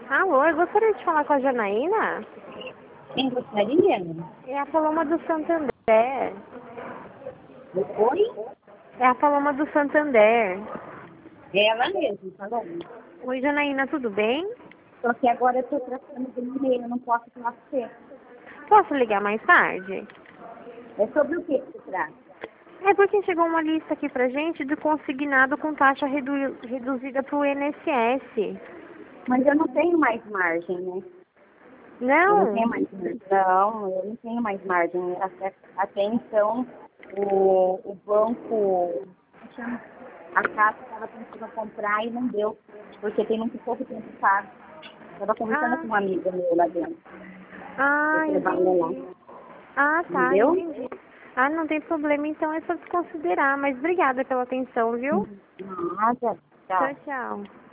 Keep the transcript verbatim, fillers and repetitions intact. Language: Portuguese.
Alô, eu gostaria de falar com a Janaína. Quem gostaria? É a Paloma do Santander. Oi? É a Paloma do Santander. É ela mesmo, falando. Oi, Janaína, tudo bem? Só que agora eu estou tratando de e-mail, eu não posso falar com você. Posso ligar mais tarde? É sobre o que que se trata? É porque chegou uma lista aqui pra gente de consignado com taxa redu- reduzida pro I N S S. Mas eu não tenho mais margem, né? Eu não tenho Não? mais margem. Não, eu não tenho mais margem. Até, até então, o, o banco, chama, a casa estava tentando comprar e não deu, porque tem muito pouco tempo pago. Estava conversando Ah, com uma amiga meu lá dentro. Eu ah, trabalho lá. entendi. Ah, tá, Entendeu? entendi. Ah, não tem problema, então é só desconsiderar. Mas obrigada pela atenção, viu? Nada. Tchau, Tchau. tchau.